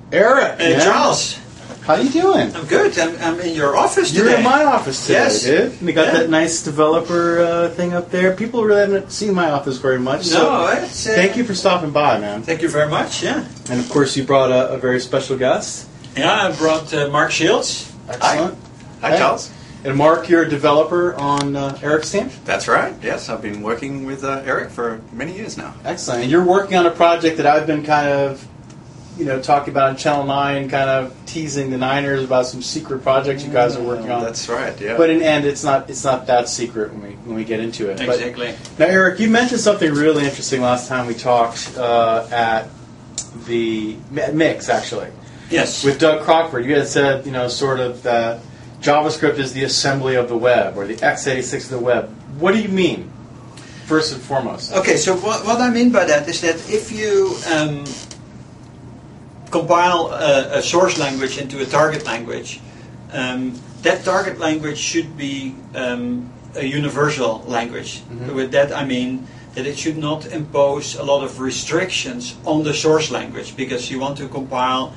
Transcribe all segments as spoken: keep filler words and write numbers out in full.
Eric. Hey, man. Charles. How you doing? I'm good. I'm, I'm in your office today. You're in my office today, Yes. dude. We got Yeah. that nice developer uh, thing up there. People really haven't seen my office very much. No, so it's, uh, thank you for stopping by, man. Thank you very much. Yeah. And of course, you brought a, a very special guest. Yeah, I brought uh, Mark Shields. Excellent. Hi, Hey. Charles. And Mark, you're a developer on uh, Eric's team. That's right. Yes, I've been working with uh, Eric for many years now. Excellent. And you're working on a project that I've been kind of, you know, talking about on Channel nine, kind of teasing the Niners about some secret projects you guys are working on. That's right. Yeah. But in the end, it's not it's not that secret when we when we get into it. But- Exactly. now, Eric, you mentioned something really interesting last time we talked uh, at the at Mix, actually, Yes. with Doug Crockford. You had said, you know, sort of that JavaScript is the assembly of the web, or the x eighty-six of the web. What do you mean, first and foremost? Okay, so what, what I mean by that is that if you um, compile a, a source language into a target language, um, that target language should be um, a universal language. Mhm. With that I mean that it should not impose a lot of restrictions on the source language, because you want to compile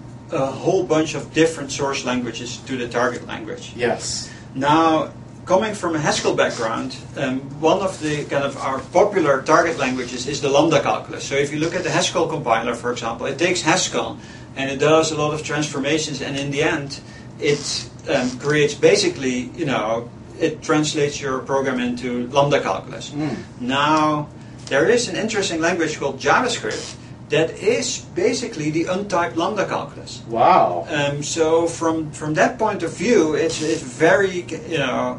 a whole bunch of different source languages to the target language. Yes. Now, coming from a Haskell background, um, one of the kind of our popular target languages is the Lambda calculus. So if you look at the Haskell compiler, for example, it takes Haskell and it does a lot of transformations, and in the end, it um, creates basically, you know, it translates your program into Lambda calculus. Mm. Now, there is an interesting language called JavaScript that is basically the untyped Lambda calculus. Wow. Um, so from from that point of view, it's it's very you know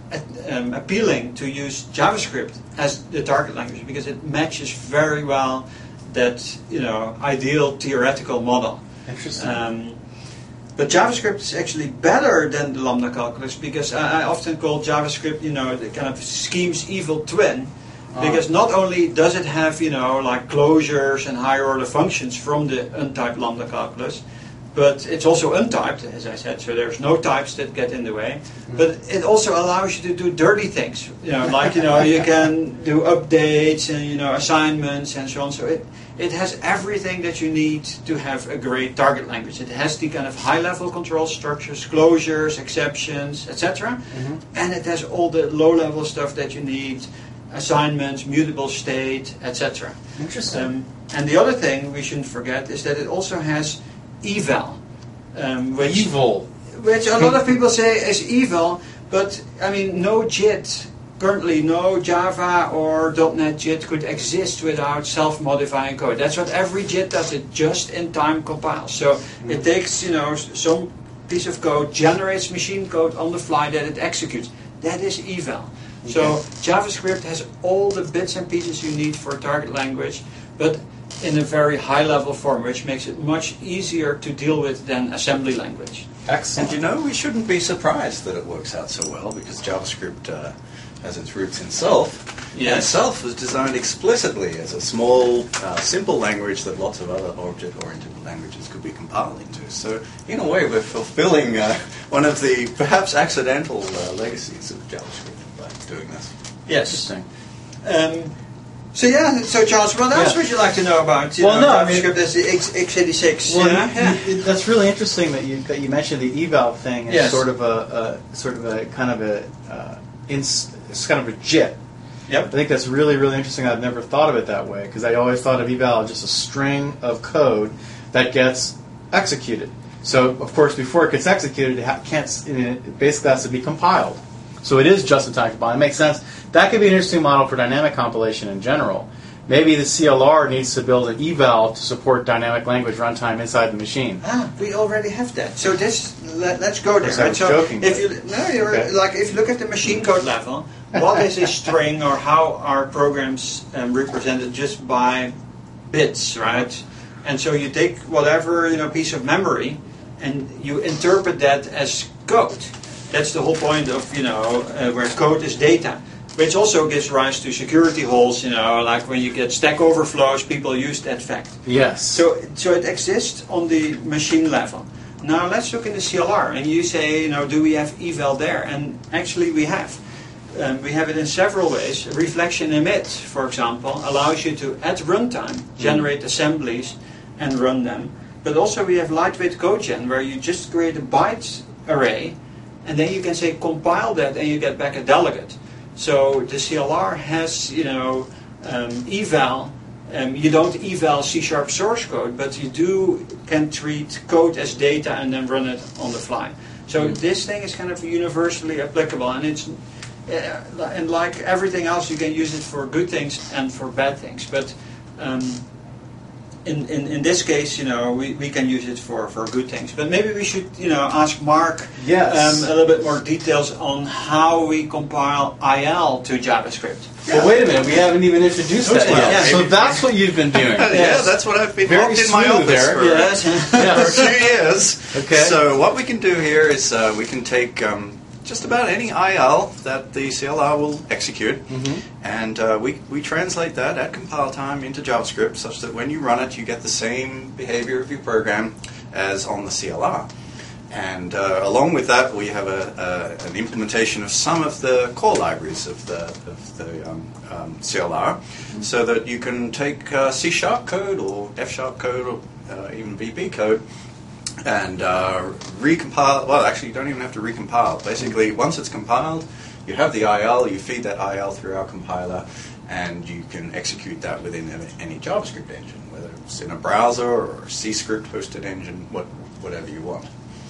a- um, appealing to use JavaScript as the target language, because it matches very well that you know ideal theoretical model. Interesting. Um, but JavaScript is actually better than the Lambda calculus, because I, I often call JavaScript you know the kind of scheme's evil twin. Because not only does it have, you know, like closures and higher order functions from the untyped Lambda calculus, but it's also untyped, as I said, so there's no types that get in the way. But it also allows you to do dirty things, you know, like, you know, you can do updates and, you know, assignments and so on. So it, it has everything that you need to have a great target language. It has the kind of high-level control structures, closures, exceptions, et cetera. Mhm. And it has all the low-level stuff that you need, assignments, mutable state, et cetera. Interesting. Um, and the other thing we shouldn't forget is that it also has eval, um, which Evil. which a lot of people say is evil, but I mean, no JIT currently, no Java or .NET JIT could exist without self-modifying code. That's what every JIT does. It just in time compiles. So it takes you know s- some piece of code, generates machine code on the fly that it executes. That is eval. So JavaScript has all the bits and pieces you need for a target language, but in a very high-level form, which makes it much easier to deal with than assembly language. Excellent. And you know, we shouldn't be surprised that it works out so well, because JavaScript uh, has its roots in Self. Yes. And Self was designed explicitly as a small, uh, simple language that lots of other object-oriented languages could be compiled into. So, in a way, we're fulfilling uh, one of the perhaps accidental uh, legacies of JavaScript by doing this. Yes. Interesting. Um, so yeah, so Charles, what else Yeah. would you like to know about you Well, know, no, I mean- JavaScript as the X, x eighty-six? Well, yeah, you- yeah. you- that's really interesting that you that you mentioned the eval thing as Yes. sort of a, a sort of a kind of a uh, ins, it's kind of a JIT. I Yep. think that's really really interesting. I've never thought of it that way, because I always thought of eval as just a string of code that gets executed. So of course, before it gets executed, it ha- can't. It basically has to be compiled. So it is just in time compiled. It makes sense. That could be an interesting model for dynamic compilation in general. Maybe the C L R needs to build an eval to support dynamic language runtime inside the machine. Ah, we already have that. So this, let, let's go there. Yes, I Right? was So joking, if but- you no, you're Okay. like if you look at the machine code level, what is a string, or how are programs um, represented just by bits, right? And so you take whatever you know piece of memory, and you interpret that as code. That's the whole point of you know uh, where code is data. Which also gives rise to security holes, you know, like when you get Stack Overflows, people use that fact. Yes. So, so it exists on the machine level. Now let's look in the C L R, and you say, you know, do we have eval there? And actually we have. Um, we have it in several ways. Reflection emit, for example, allows you to, at runtime, generate assemblies and run them. but also we have lightweight codegen where you just create a byte array, and then you can say compile that, and you get back a delegate. So the C L R has, you know, um, eval. Um, you don't eval C sharp source code, but you do can treat code as data and then run it on the fly. So mm-hmm. this thing is kind of universally applicable, and it's uh, and like everything else, you can use it for good things and for bad things. But um, in, in in this case, you know, we, we can use it for, for good things. But maybe we should, you know, ask Mark yes. um, a little bit more details on how we compile I L to JavaScript. Yeah. Well, wait a minute. We haven't even introduced that yet. Yeah. So that's what you've been doing. Yeah, Yes. that's what I've been Very locked in my smooth office there. for, Yes. Yeah. for a few years. Okay. So what we can do here is uh, we can take um, just about any I L that the C L R will execute, Mm-hmm. and uh, we, we translate that at compile time into JavaScript such that when you run it, you get the same behavior of your program as on the C L R. And uh, along with that, we have a, a, an implementation of some of the core libraries of the, of the um, um, C L R, mm-hmm. so that you can take uh, C sharp code or F sharp code or uh, even V B code and uh, recompile. Well, actually, you don't even have to recompile. Basically, mm-hmm. once it's compiled, you have the I L, you feed that I L through our compiler, and you can execute that within any JavaScript engine, whether it's in a browser or a C script hosted engine, what, whatever you want.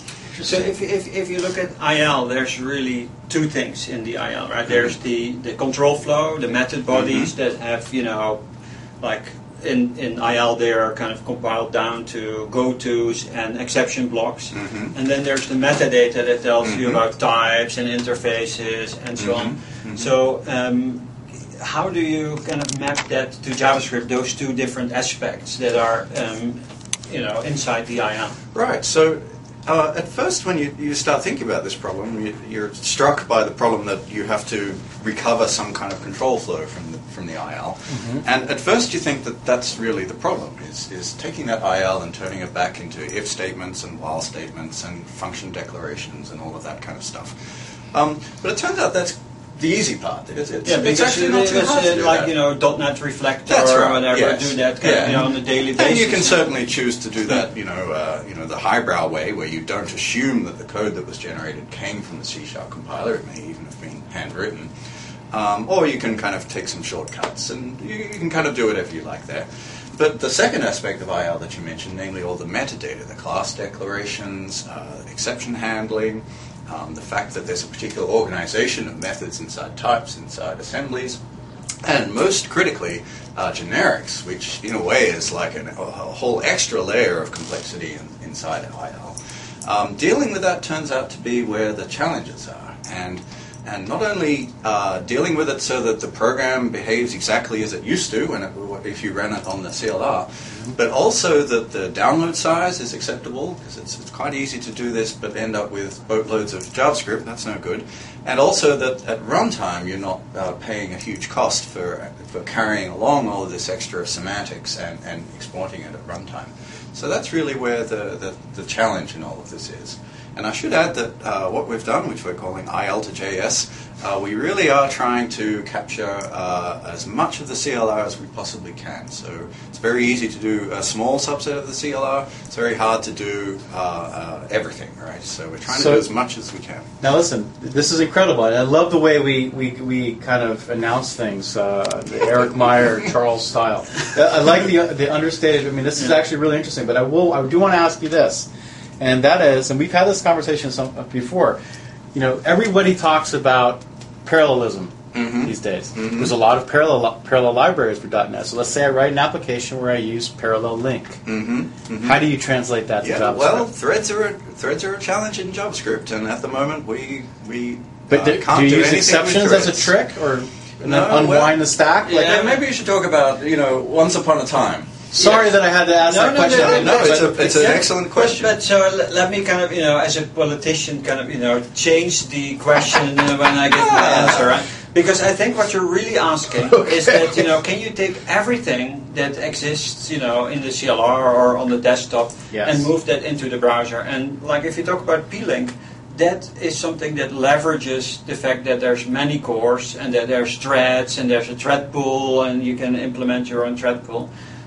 So if, if, if you look at I L, there's really two things in the I L, right? There's the, the control flow, the method bodies mm-hmm. that have, you know, like in, in I L they are kind of compiled down to go-tos and exception blocks. Mm-hmm. And then there's the metadata that tells mm-hmm. you about types and interfaces and so mm-hmm. on. Mm-hmm. So um, how do you kind of map that to JavaScript, those two different aspects that are, um, you know, inside the I L? Right, so Uh, at first, when you, you start thinking about this problem, you, you're struck by the problem that you have to recover some kind of control flow from the, from the I L. Mm-hmm. And at first you think that that's really the problem, is, is taking that I L and turning it back into if statements and while statements and function declarations and all of that kind of stuff. Um, but it turns out that's the easy part. It's, it's, yeah, it's actually not too hard to do like, that. you know, dot net Reflector That's right. or whatever, yes. do that kind yeah. of, you know, on a daily basis. And you can certainly choose to do that, you know, uh, you know, the highbrow way, where you don't assume that the code that was generated came from the C sharp compiler. It may even have been handwritten. Um, or you can kind of take some shortcuts, and you, you can kind of do whatever you like there. But the second aspect of I L that you mentioned, namely all the metadata, the class declarations, uh, exception handling, Um, the fact that there's a particular organization of methods inside types, inside assemblies, and most critically, uh, generics, which in a way is like an, a, a whole extra layer of complexity in, inside I L. Um, dealing with that turns out to be where the challenges are. And and not only uh, dealing with it so that the program behaves exactly as it used to when it, if you ran it on the C L R, but also that the download size is acceptable, because it's, it's quite easy to do this but end up with boatloads of JavaScript. That's no good. And also that at runtime you're not uh, paying a huge cost for for carrying along all of this extra semantics and, and exporting it at runtime. So that's really where the, the, the challenge in all of this is. And I should add that uh, what we've done, which we're calling I L to J S, uh, we really are trying to capture uh, as much of the C L R as we possibly can. So it's very easy to do a small subset of the C L R. It's very hard to do uh, uh, everything, right? So we're trying so, to do as much as we can. Now listen, this is incredible. I love the way we, we, we kind of announce things, uh, the Eric Meyer, Charles style. I like the the understated. I mean, this is actually really interesting. But I will, I do want to ask you this. And that is, and we've had this conversation some, before, you know, everybody talks about parallelism mm-hmm. these days. Mm-hmm. There's a lot of parallel parallel libraries for .NET. So let's say I write an application where I use parallel link. Mm-hmm. Mm-hmm. How do you translate that to yeah, JavaScript? Well, threads are a, threads are a challenge in JavaScript, and at the moment we we but uh, the, can't do you do use anything exceptions with as a trick, or and no, then unwind well, the stack? Like, yeah, maybe you should talk about, you know, once upon a time. Sorry yes. that I had to ask no, that no, question. No, no, no, it's, but, a, it's an yeah, excellent question. But, but so l- let me kind of, you know, as a politician, kind of, you know, change the question when I get my answer, right? Because I think what you're really asking okay. is that, you know, can you take everything that exists, you know, in the C L R or on the desktop yes. and move that into the browser? And like if you talk about P-Link, that is something that leverages the fact that there's many cores and that there's threads and there's a thread pool and you can implement your own thread pool.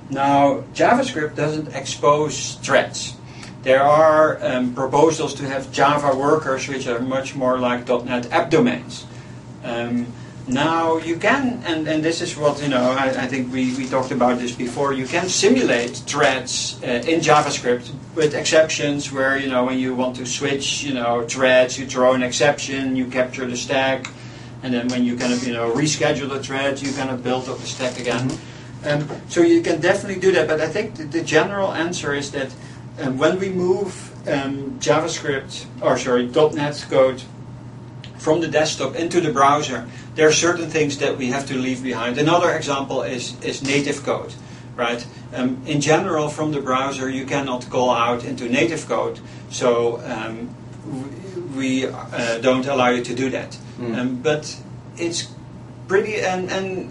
Now, JavaScript doesn't expose threads. There are um, proposals to have Java workers, which are much more like .NET app domains. Um, now you can, and, and this is what, you know, I, I think we, we talked about this before, you can simulate threads uh, in JavaScript with exceptions where, you know, when you want to switch, you know, threads, you throw an exception, you capture the stack, and then when you kind of, you know, reschedule the thread, you kind of build up the stack again. Mm-hmm. um, so you can definitely do that, but I think the, the general answer is that um, when we move um, JavaScript, or sorry, .NET code from the desktop into the browser, there are certain things that we have to leave behind. Another example is, is native code, right? Um, in general, from the browser, you cannot call out into native code, so um, we uh, don't allow you to do that. Mm. Um, but it's pretty, and, and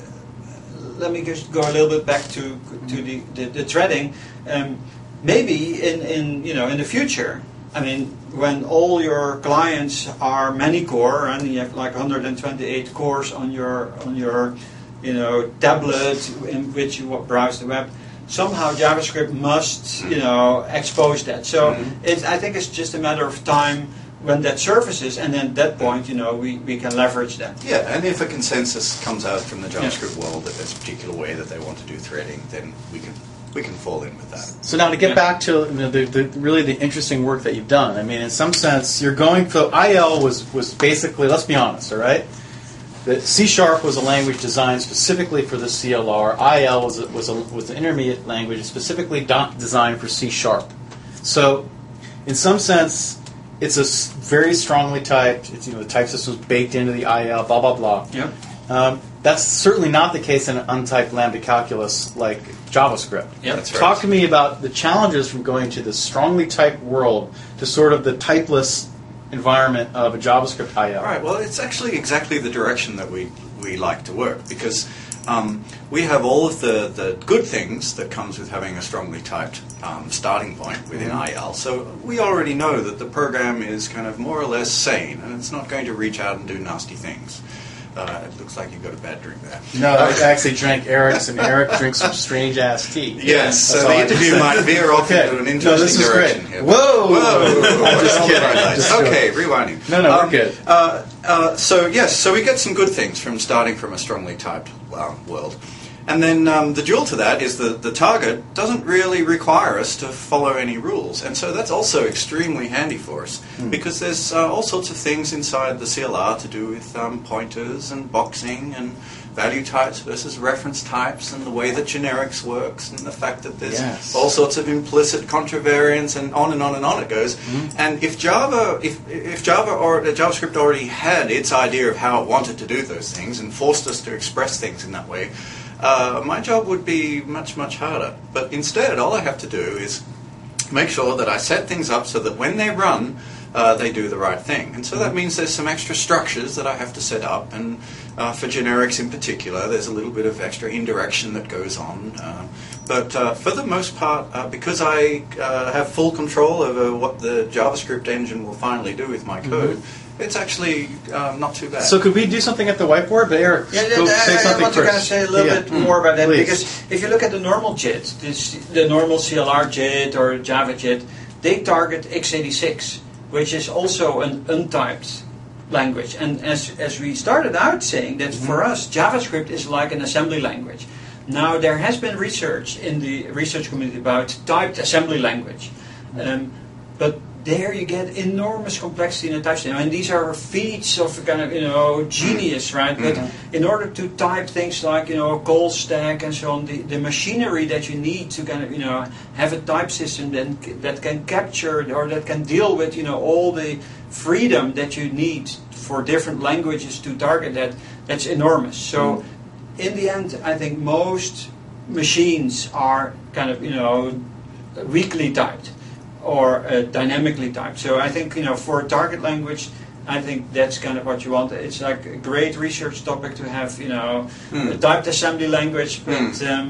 uh, let me just go a little bit back to to the, the, the threading. Um, maybe in, in you know in the future, I mean, when all your clients are many-core and you have like one hundred twenty-eight cores on your on your you know tablet in which you browse the web, somehow JavaScript must you know expose that. So mm-hmm. it's, I think it's just a matter of time when that surfaces, and then at that point, you know, we, we can leverage that. Yeah, and if a consensus comes out from the JavaScript yeah. world that there's a particular way that they want to do threading, then we can we can fall in with that. So now to get yeah. back to you know, the, the really the interesting work that you've done. I mean, in some sense, you're going. So I L was was basically, let's be honest, all right. The C Sharp was a language designed specifically for the C L R. I L was a, was a, was an intermediate language specifically do- designed for C Sharp. So, in some sense, it's a s- very strongly typed. It's, you know, the type system is baked into the I L. Blah blah blah. Yeah. Um, that's certainly not the case in an untyped lambda calculus like JavaScript. Yeah, that's right. Talk to me about the challenges from going to the strongly typed world to sort of the typeless environment of a JavaScript I L. All right. Well, it's actually exactly the direction that we we like to work, because um, we have all of the, the good things that comes with having a strongly typed um, starting point within mm-hmm. I L. So we already know that the program is kind of more or less sane, and it's not going to reach out and do nasty things. Uh, it looks like you've got a bad drink there. No, I actually drank Eric's, and Eric drinks some strange-ass tea. Yes, That's so the interview might veer off okay. into an interesting no, this is direction great. here. Whoa! Whoa! I'm just kidding. I'm just okay, joking. rewinding. No, no, um, we're good. Uh, uh, so, yes, so we get some good things from starting from a strongly typed uh, world. And then um, the dual to that is that the target doesn't really require us to follow any rules. And so that's also extremely handy for us, mm. because there's uh, all sorts of things inside the C L R to do with um, pointers and boxing and value types versus reference types, and the way that generics works, and the fact that there's yes. all sorts of implicit contravariants, and on and on and on it goes. Mm. And if Java, if if Java or JavaScript already had its idea of how it wanted to do those things and forced us to express things in that way, Uh, my job would be much, much harder. But instead, all I have to do is make sure that I set things up so that when they run, uh, they do the right thing. And so that means there's some extra structures that I have to set up. And uh, for generics in particular, there's a little bit of extra indirection that goes on. Uh, but uh, for the most part, uh, because I uh, have full control over what the JavaScript engine will finally do with my code, mm-hmm. it's actually um, not too bad. So could we do something at the whiteboard? But Eric, yeah, go yeah, say I, something I want first. to kind of say a little yeah. bit mm. more about that, Please. because if you look at the normal J I T, this, the normal C L R J I T or Java J I T, they target x eighty-six, which is also an untyped language. And as as we started out saying, that mm-hmm. for us, JavaScript is like an assembly language. Now, there has been research in the research community about typed assembly language. Um, but there you get enormous complexity in the type system. And these are feats of kind of, you know, genius, right? But mm-hmm. in order to type things like, you know, call stack and so on, the, the machinery that you need to kind of, you know, have a type system that, that can capture or that can deal with, you know, all the freedom that you need for different languages to target that, that's enormous. So mm-hmm. in the end, I think most machines are kind of, you know, weakly typed or uh, dynamically typed. So I think, you know, for a target language, I think that's kind of what you want. It's like a great research topic to have, you know, mm. a typed assembly language, but mm. um,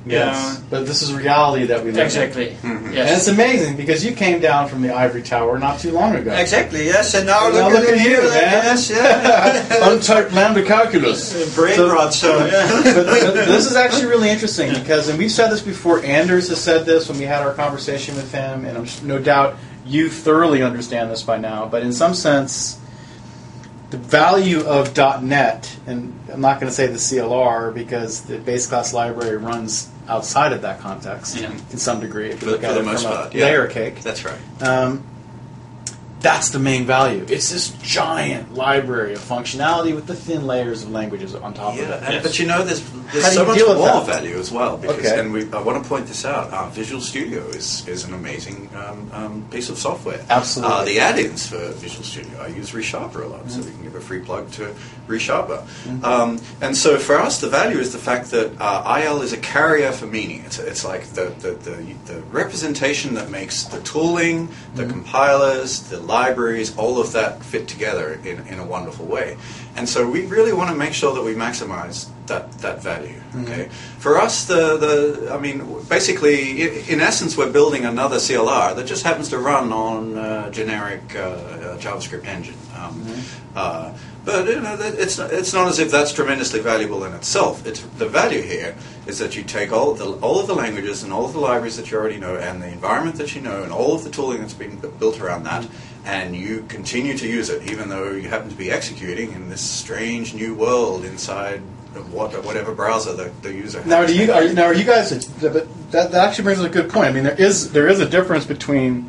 you Yes, know. but this is reality that we live in. Exactly. Mhm. And Yes. it's amazing because you came down from the ivory tower not too long ago. Exactly. Yes. And now And look, now look at, at you, you, man. Yes. Yeah. Untyped lambda calculus. Brain So- rot. So yeah. but, but this is actually really interesting because, and we've said this before, Anders has said this when we had our conversation with him, and I'm s- no doubt you thoroughly understand this by now, but in some sense, the value of .NET, and I'm not going to say the C L R because the base class library runs outside of that context Yeah. in some degree, if you For, look for at the it most from a part, yeah. layer cake. That's right. Um, that's the main value. It's this giant library of functionality with the thin layers of languages on top Yeah, of it. and- Yes. but you know, there's, there's How do so you much deal with more that? value as well. Because, Okay. and we, I want to point this out. Uh, Visual Studio is, is an amazing um, um, piece of software. Absolutely. Uh, the add-ins for Visual Studio, I use ReSharper a lot, so we can give a free plug to ReSharper. Mm-hmm. Um, and so for us, the value is the fact that uh, I L is a carrier for meaning. It's, it's like the, the, the, the representation that makes the tooling, the Mm-hmm. compilers, the libraries, all of that fit together in, in a wonderful way. And so we really want to make sure that we maximize that, that value. Okay, for us, the, the I mean, basically, in, in essence, we're building another C L R that just happens to run on uh, generic uh, uh, JavaScript engine. Um, uh, but you know, that- it's not, it's not as if that's tremendously valuable in itself. It's the value here is that you take all of the all of the languages and all of the libraries that you already know, and the environment that you know, and all of the tooling that's been bu- built around that, and you continue to use it, even though you happen to be executing in this strange new world inside of what, whatever browser the, the user has. Now, do you, are, you- now, are you guys? But that, that actually brings up a good point. I mean, there is there is a difference between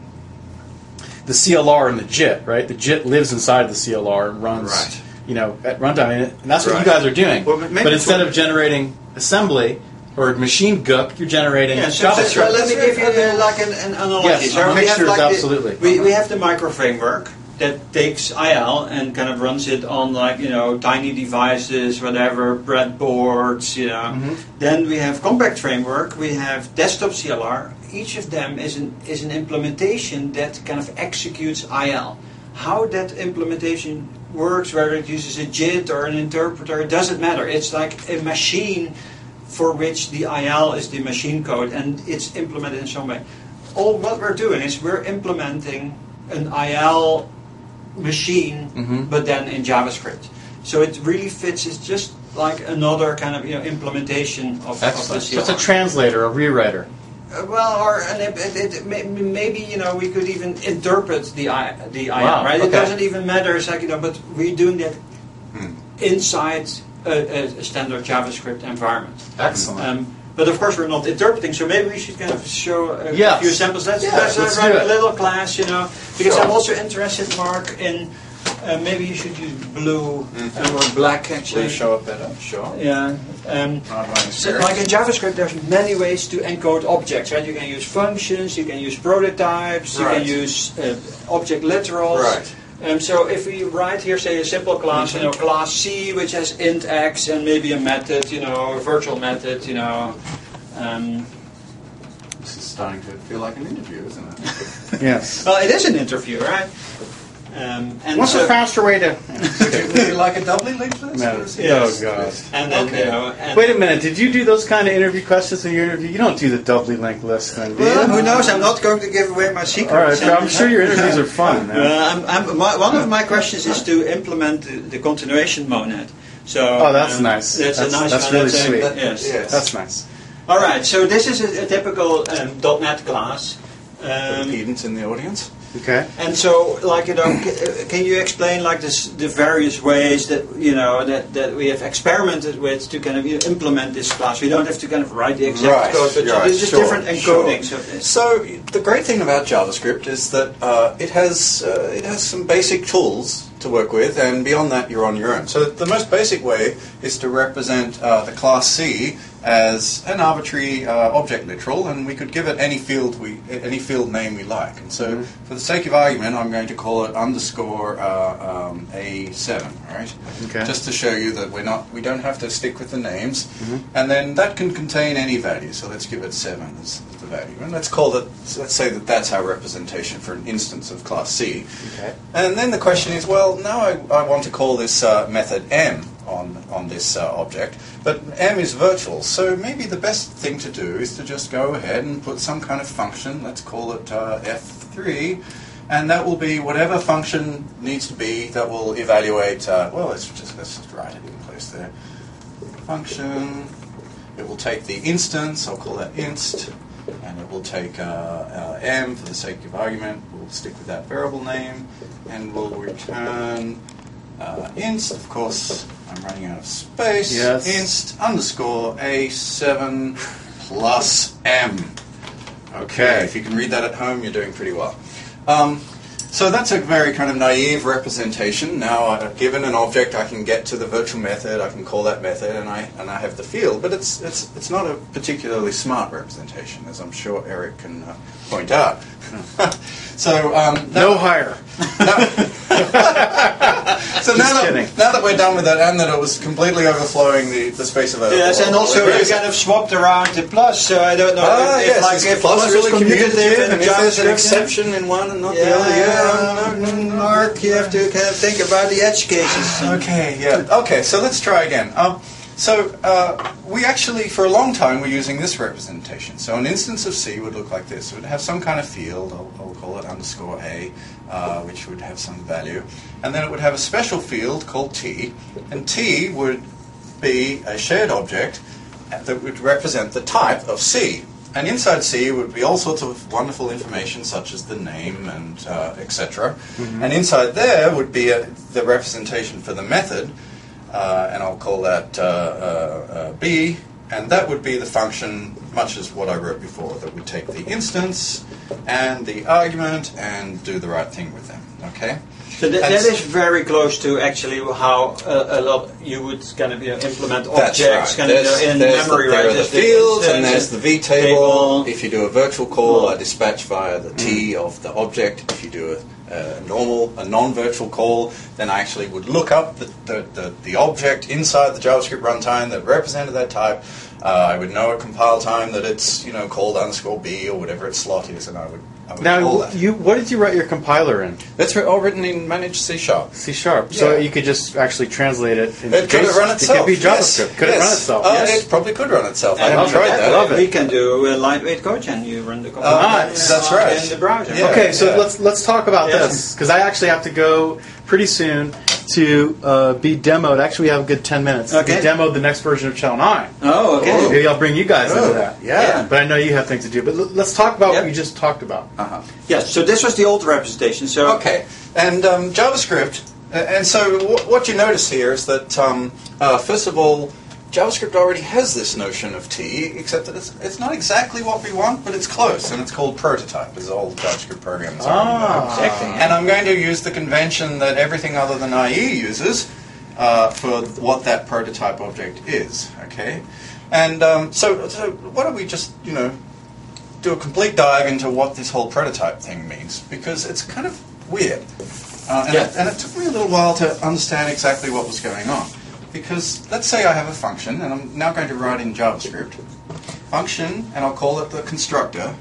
the C L R and the J I T, right? The J I T lives inside the C L R and runs, Right. you know, at runtime, and that's what Right. you guys are doing. Well, maybe but instead for- of generating assembly or machine gook, you're generating Yeah, so, so, so JavaScript. let me give you uh, like an, an analogy. Yes, so on we have mixtures, like the- absolutely. we, we have the micro framework that takes I L and kind of runs it on like you know tiny devices, whatever breadboards, you know. Mm-hmm. Then we have compact framework. We have desktop C L R. Each of them is an is an implementation that kind of executes I L. How that implementation works, whether it uses a J I T or an interpreter, it doesn't matter. It's like a machine for which the I L is the machine code, and it's implemented in some way. All what we're doing is we're implementing an I L machine, Mhm. but then in JavaScript. So it really fits. It's just like another kind of you know implementation of, of the Excellent. C So L R. it's a translator, a rewriter. Uh, well, or and it, it, it, may- maybe you know we could even interpret the I the I L, Wow, right? It okay. doesn't even matter. It's like you know, but we're doing that Hmm. inside a, a standard JavaScript environment. Excellent. Um, but of course, we're not interpreting, so maybe we should kind of show a, Yes. a few samples. Let's, Yeah, let's, let's uh, run do a it. little class, you know, because Sure. I'm also interested, Mark, in uh, maybe you should use blue Mhm. or black actually. Will show up better? Sure. Yeah. Um, Not my so, experience. like in JavaScript, there's many ways to encode objects, right? You can use functions, you can use prototypes, you Right. can use uh, object literals. Right. Um, so if we write here, say, a simple class, you know, class C, which has int x and maybe a method, you know, a virtual method, you know. Um, This is starting to feel like an interview, isn't it? Yes. well, it is an interview, right? Um, and What's so, a faster way to? would, you, would you like a doubly link for this? No. Or is it- Yes. Oh God. and then Okay. you know, and Wait a minute. Did you do those kind of interview questions in your interview? You don't do the doubly linked list thing, do you? well, who knows? I'm not going to give away my secrets. All right. so I'm sure your interviews are fun. man. Uh, I'm, I'm, my, one of my questions is to implement the, the continuation monad. So Oh, that's um, nice. That's, That's- a nice that's one. really a- sweet. Yes. Yes. That's nice. All right. So this is a, a typical um, .NET class. Um, Pedants in the audience. Okay. and so, like you know, c- can you explain like this, the various ways that you know that, that we have experimented with to kind of you know, implement this class? We don't have to kind of write the exact Right, code, but right, there's just sure, different encodings of this. So the great thing about JavaScript is that uh, it has uh, it has some basic tools to work with, and beyond that, you're on your own. So the most basic way is to represent uh, the class C as an arbitrary uh, object literal, and we could give it any field we any field name we like. And so, Mm-hmm. for the sake of argument, I'm going to call it underscore uh, um, A seven, right? Okay. Just to show you that we're not we don't have to stick with the names, Mm-hmm. and then that can contain any value. So let's give it seven as, as the value, and let's call it. Let's say that that's our representation for an instance of class C. Okay. And then the question is, well, now I, I want to call this uh, method M. on on this uh, object, but M is virtual. So maybe the best thing to do is to just go ahead and put some kind of function. Let's call it uh, F three, and that will be whatever function needs to be that will evaluate. Uh, well, let's just let's just write it in place there. Function. It will take the instance. I'll call that inst, and it will take uh, uh, M for the sake of argument. We'll stick with that variable name, and we'll return. Uh, inst, of course, I'm running out of space. Yes. Inst underscore A seven plus M. Okay, if you can read that at home, you're doing pretty well. Um, so that's a very kind of naive representation. Now, uh, given an object, I can get to the virtual method. I can call that method, and I and I have the field. But it's it's it's not a particularly smart representation, as I'm sure Eric can uh, point out. so um, no higher. So now that, kidding. now that we're done with that, and that it was completely overflowing the, the space available. Yes, and also you kind of swapped around the plus, so I don't know Ah, if, yes, if like is if plus plus really is commutative commutative, in and if there's an JavaScript, exception in one and not yeah, the other, yeah, yeah. Mark, you have to kind of think about the edge cases. Okay, yeah. Okay, so let's try again. Um, so uh, we actually, for a long time, were using this representation. So an instance of C would look like this. It would have some kind of field. I'll, I'll call it underscore A, uh, which would have some value. And then it would have a special field called T. And T would be a shared object that would represent the type of C. And inside C would be all sorts of wonderful information, such as the name and uh, et cetera. Mm-hmm. And inside there would be a, the representation for the method, uh, and I'll call that uh, uh, uh, B, and that would be the function, much as what I wrote before, that would take the instance and the argument and do the right thing with them. Okay. So that, that is very close to actually how uh, a lot you would kind of you know, implement objects That's right. kind of you know, in there's memory, the, right? There are the There's fields the and there's the V table. table. If you do a virtual call, Oh. I dispatch via the T mm. of the object. If you do a, a normal, a non-virtual call, then I actually would look up the, the, the, the object inside the JavaScript runtime that represented that type. Uh, I would know at compile time that it's you know called underscore B or whatever its slot is, and I would. I would call Now, that. you what did you write your compiler in? That's all written in managed C sharp. C sharp. So Yeah. you could just actually translate it into It could have run itself. It could be yes. JavaScript. Could yes. it run itself? Uh, yes. It probably could run itself. I And haven't tried that. Love it. We can do uh, lightweight code, and you run the compiler Nice. That's right. in the browser. Yeah. Okay, so yeah. let's let's talk about Yes. this because I actually have to go pretty soon to uh, be demoed. Actually, we have a good ten minutes to Okay. be demoed the next version of Channel Nine. Oh, okay. Maybe I'll bring you guys Oh, into that. yeah. But I know you have things to do. But l- let's talk about Yep. what you just talked about. Uh-huh. Yes. So this was the old representation. So Okay, and um, JavaScript, uh, and so w- what you notice here is that, um, uh, first of all, JavaScript already has this notion of T, except that it's, it's not exactly what we want, but it's close, and it's called prototype, as all JavaScript programs are. Ah. Exactly. And I'm going to use the convention that everything other than I E uses uh, for what that prototype object is, okay? And um, so, so why don't we just, you know, do a complete dive into what this whole prototype thing means, because it's kind of weird. Uh, and, Yeah. it, and it took me a little while to understand exactly what was going on. Because let's say I have a function, and I'm now going to write in JavaScript. Function, and I'll call it the constructor.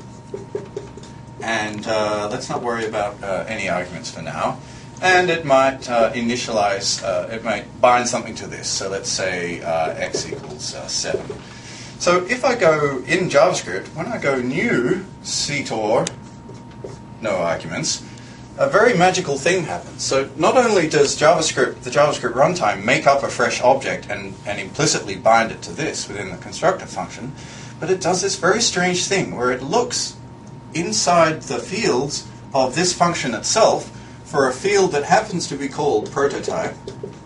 And uh, let's not worry about uh, any arguments for now. And it might uh, initialize, uh, it might bind something to this. So let's say uh, x equals uh, seven. So if I go in JavaScript, when I go new ctor, no arguments, a very magical thing happens. So not only does JavaScript, the JavaScript runtime, make up a fresh object and, and implicitly bind it to this within the constructor function, but it does this very strange thing where it looks inside the fields of this function itself for a field that happens to be called prototype.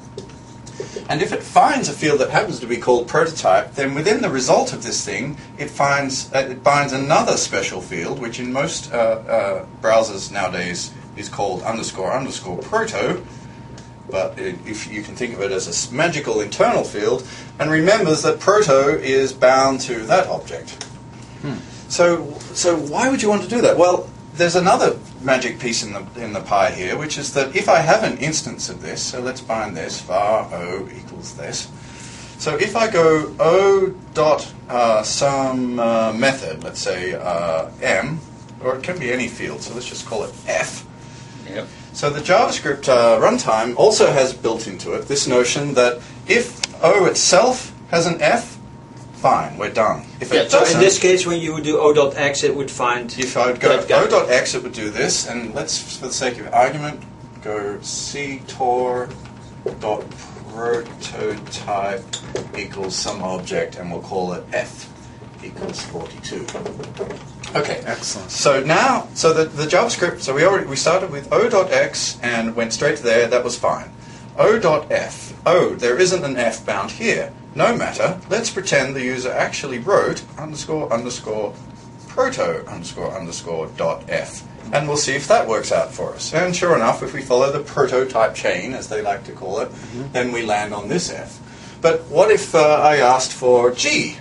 And if it finds a field that happens to be called prototype, then within the result of this thing, it finds uh, it binds another special field, which in most uh, uh, browsers nowadays is called underscore underscore proto. But it, if you can think of it as a s- magical internal field, and remembers that proto is bound to that object. Hmm. So, so why would you want to do that? Well, there's another magic piece in the in the pie here, which is that if I have an instance of this, so let's bind this, var o equals this. So if I go o dot uh, some uh, method, let's say uh, m, or it can be any field, so let's just call it f. Yep. So the JavaScript uh, runtime also has built into it this notion that if O itself has an F, fine, we're done. If Yeah, it so in doesn't, this case, when you would do O.x, it would find... if I would go that guy. O.x, it would do this, and let's, for the sake of argument, go ctor dot prototype equals some object, and we'll call it F equals forty-two. Okay, Excellent. So now, so the, the JavaScript, so we already we started with O.x and went straight to there. That was fine. O.f. Oh, there isn't an F bound here. No matter. Let's pretend the user actually wrote underscore underscore proto underscore underscore dot f, and we'll see if that works out for us. And sure enough, if we follow the prototype chain, as they like to call it, mm-hmm. then we land on this F. But what if uh, I asked for G?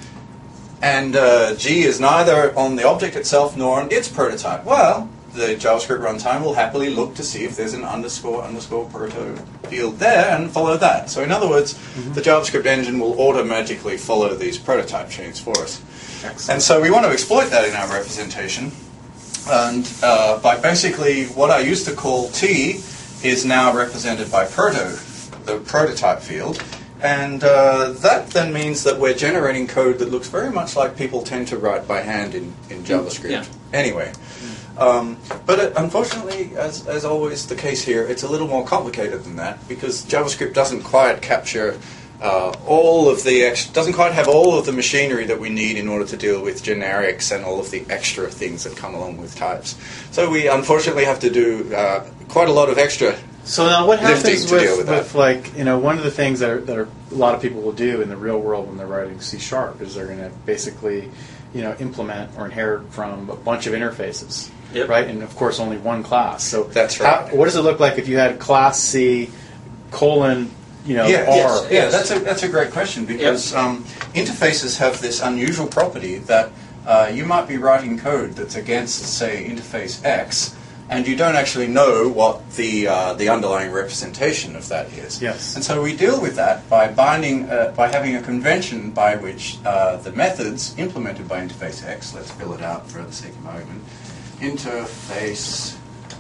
And uh, G is neither on the object itself nor on its prototype. Well, the JavaScript runtime will happily look to see if there's an underscore underscore proto field there and follow that. So in other words, mm-hmm. the JavaScript engine will automatically follow these prototype chains for us. Excellent. And so we want to exploit that in our representation. And uh, by basically what I used to call T is now represented by proto, the prototype field. And uh, that then means that we're generating code that looks very much like people tend to write by hand in, in JavaScript. Yeah. Anyway, um, but it, unfortunately, as, as always the case here, it's a little more complicated than that because JavaScript doesn't quite capture uh, all of the, ex- doesn't quite have all of the machinery that we need in order to deal with generics and all of the extra things that come along with types. So we unfortunately have to do uh, quite a lot of extra. So now, what happens with, with, with like you know one of the things that, are, that are, a lot of people will do in the real world when they're writing C sharp is they're going to basically you know implement or inherit from a bunch of interfaces, yep. right? And of course, only one class. So that's right. How, what does it look like if you had class C colon you know yeah, R? Yes, yeah, that's a that's a great question because yep. um, interfaces have this unusual property that uh, you might be writing code that's against, say, interface X. And you don't actually know what the uh, the underlying representation of that is. Yes. And so we deal with that by binding uh, by having a convention by which uh, the methods implemented by interface X. Let's fill it out for the sake of argument. Interface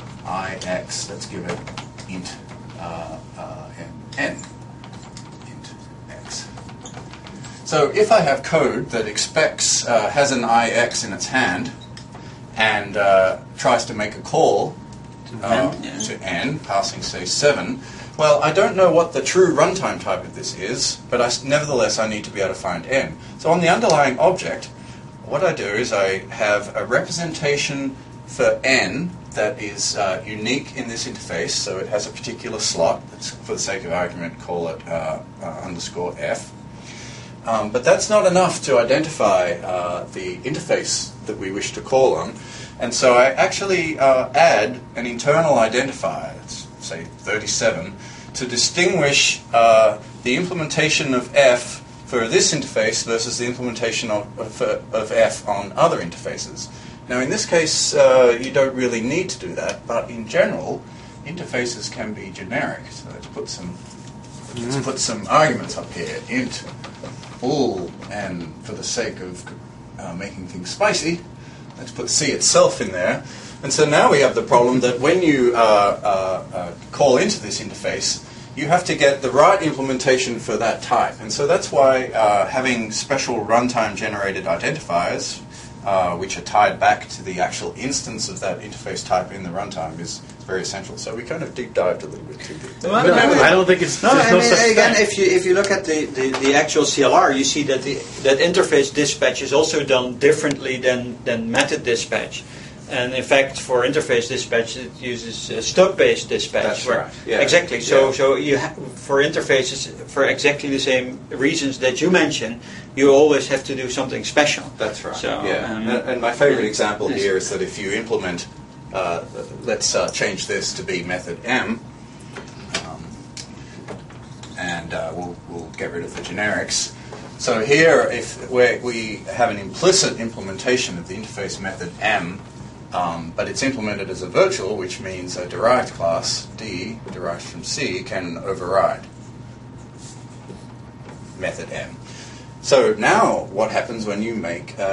ix. Let's give it int uh, uh, n. Int x. So if I have code that expects uh, has an ix in its hand. And uh, tries to make a call uh, n, yeah. to n, passing, say, seven. Well, I don't know what the true runtime type of this is, but I, nevertheless I need to be able to find n. So on the underlying object, what I do is I have a representation for n that is uh, unique in this interface, so it has a particular slot. Let's, for the sake of argument, call it uh, uh, underscore f. Um, but that's not enough to identify uh, the interface that we wish to call on. And so I actually uh, add an internal identifier, let's say thirty-seven, to distinguish uh, the implementation of F for this interface versus the implementation of, of, of F on other interfaces. Now in this case, uh, you don't really need to do that, but in general, interfaces can be generic. So let's put some, let's put some arguments up here. Int bool, and for the sake of uh, making things spicy, let's put C itself in there. And so now we have the problem that when you uh, uh, uh, call into this interface, you have to get the right implementation for that type. And so that's why uh, having special runtime generated identifiers, uh, which are tied back to the actual instance of that interface type in the runtime, is very essential. So we kind of deep dived a little bit too deep. But no, I don't think it's no. There's I no mean, such again, thing. if you if you look at the, the, the actual C L R, you see that the that interface dispatch is also done differently than than method dispatch. And in fact, for interface dispatch, it uses uh, stub-based dispatch. That's where, right. Yeah. Exactly. So, Yeah. so you ha- for interfaces, for exactly the same reasons that you mentioned, you always have to do something special. That's right. So, yeah. um, and, and my favorite example yes. here is that if you implement, uh, let's uh, change this to be method M, um, and uh, we'll we'll get rid of the generics. So here, if we we have an implicit implementation of the interface method M. Um, but it's implemented as a virtual, which means a derived class, D, derived from C, can override method M. So now what happens when you make a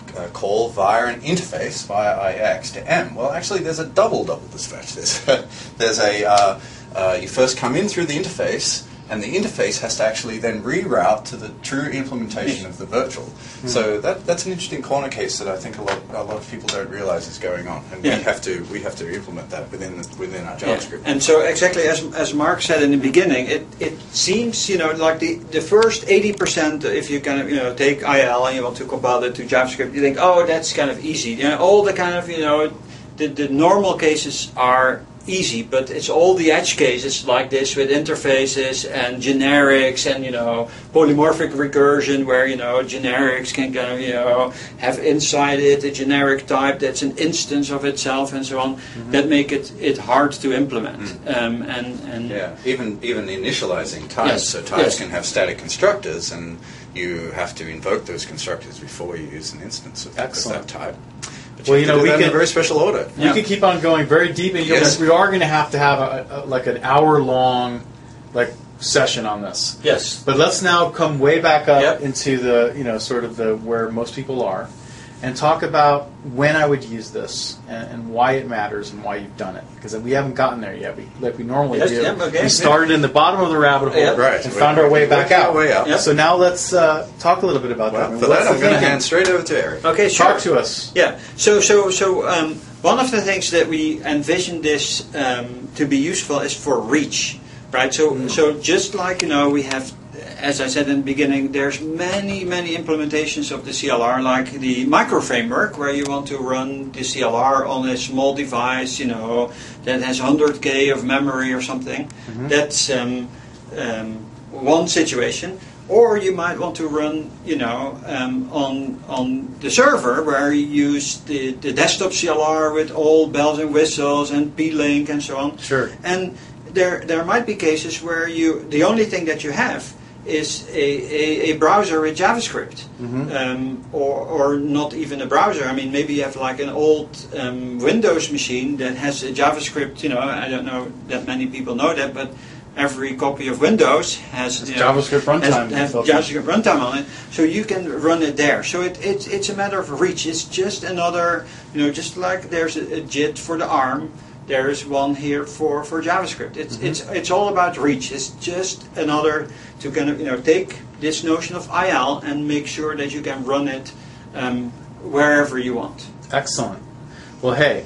uh, call via an interface via I X to M. Well, actually, there's a double double dispatch. There's there's a uh, uh, you first come in through the interface, and the interface has to actually then reroute to the true implementation of the virtual. Mm-hmm. So that that's an interesting corner case that I think a lot a lot of people don't realize is going on, and yeah. we have to we have to implement that within the, within our JavaScript. Yeah. And so exactly as as Mark said in the beginning, it, it seems you know like the, the first eighty percent, if you kind of you know take I L and you want to compile it to JavaScript, you think, oh, that's kind of easy. You know, all the kind of you know the the normal cases are easy, but it's all the edge cases like this with interfaces and generics and you know polymorphic recursion where you know generics can kind of you know have inside it a generic type that's an instance of itself and so on, mm-hmm. that make it it hard to implement. Mm. Um, and and yeah, even even initializing types. Yes. So types yes. can have static constructors, and you have to invoke those constructors before you use an instance of, of that type. But well, you, you know, we can can in a very special order. We yeah. can keep on going very deep, and yes. we are going to have to have a, a, like an hour long, like session on this. Yes. But let's now come way back up yep. into the you know sort of the where most people are, and talk about when I would use this and, and why it matters and why you've done it, because we haven't gotten there yet. We, like we normally yes, do. Yep, okay. We started in the bottom of the rabbit hole Yep. right. and we, found we, our way we back out. Way up. Yep. So now let's uh, talk a little bit about Well, that. I mean, for what's that, I'm the going to thinking? hand straight over to Eric. Okay, sure. Talk to us. Yeah. So so so um, one of the things that we envision this um, to be useful is for reach, right? So mm. so just like you know we have, as I said in the beginning, there's many many implementations of the C L R, like the micro framework where you want to run the C L R on a small device, you know, that has one hundred K of memory or something. Mm-hmm. That's um, um, one situation. Or you might want to run, you know, um, on on the server where you use the, the desktop C L R with all bells and whistles and P-Link and so on. Sure. And there there might be cases where you the only thing that you have is a, a, a browser with JavaScript, mm-hmm. um, or or not even a browser. I mean, maybe you have like an old um, Windows machine that has a JavaScript. You know, I don't know that many people know that, but every copy of Windows has you know, JavaScript runtime. Has, has JavaScript runtime on it, so you can run it there. So it, it it's a matter of reach. It's just another, you know, just like there's a, a J I T for the ARM, there's one here for, for JavaScript. It's mm-hmm. it's it's all about reach. It's just another to kind of you know take this notion of I L and make sure that you can run it um, wherever you want. Excellent. Well, hey,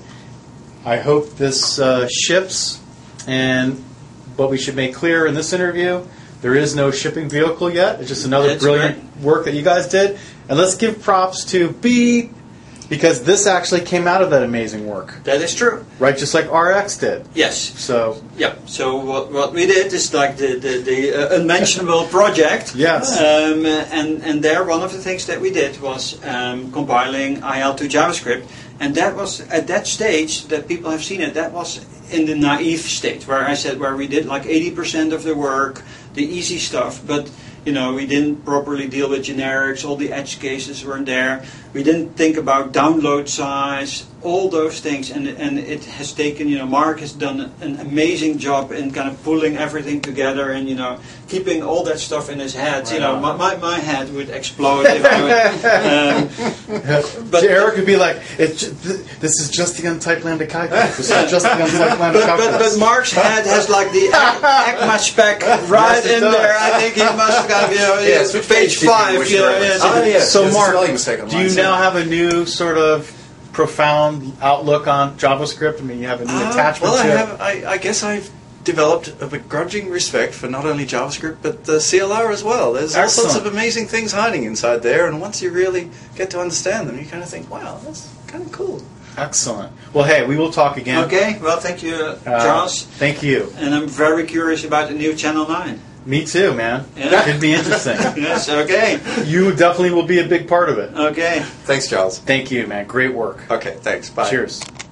I hope this uh, ships and. But we should make clear in this interview, there is no shipping vehicle yet. It's just another That's brilliant great. work that you guys did. And let's give props to Beep, because this actually came out of that amazing work. That is true. Right, just like R X did. Yes. So yeah. So what, what we did is like the the, the uh, unmentionable project. Yes. Um, and and there one of the things that we did was um, compiling I L to JavaScript, and that was at that stage that people have seen it. That was in the naive state where I said where we did like eighty percent of the work, the easy stuff, but you know we didn't properly deal with generics. All the edge cases weren't there. We didn't think about download size, all those things, and and it has taken, you know, Mark has done an amazing job in kind of pulling everything together and, you know, keeping all that stuff in his head. Right you know, my, my, my head would explode if I would. Um, but Eric would be like, it, this is just the untyped lambda calculus. This is just the untyped lambda but, calculus. but, but Mark's head has like the ECMA spec right yes, in does. there. I think he must have, you know, yes, page, page five. You know, yes. Oh, yes. So, yes, Mark, mistake do you now have a new sort of profound outlook on JavaScript? I mean, you have a new uh, attachment well, to I it? have. I, I guess I've developed a begrudging respect for not only JavaScript but the C L R as well. There's all Excellent. sorts of amazing things hiding inside there, and once you really get to understand them, you kind of think, wow, that's kind of cool. Excellent. Well, hey, we will talk again. Okay, well, thank you, uh, Uh, Charles. Thank you. And I'm very curious about the new Channel nine. Me too, man. Yeah. Could be interesting. Yes, okay. You definitely will be a big part of it. Okay. Thanks, Charles. Thank you, man. Great work. Okay, thanks. Bye. Cheers.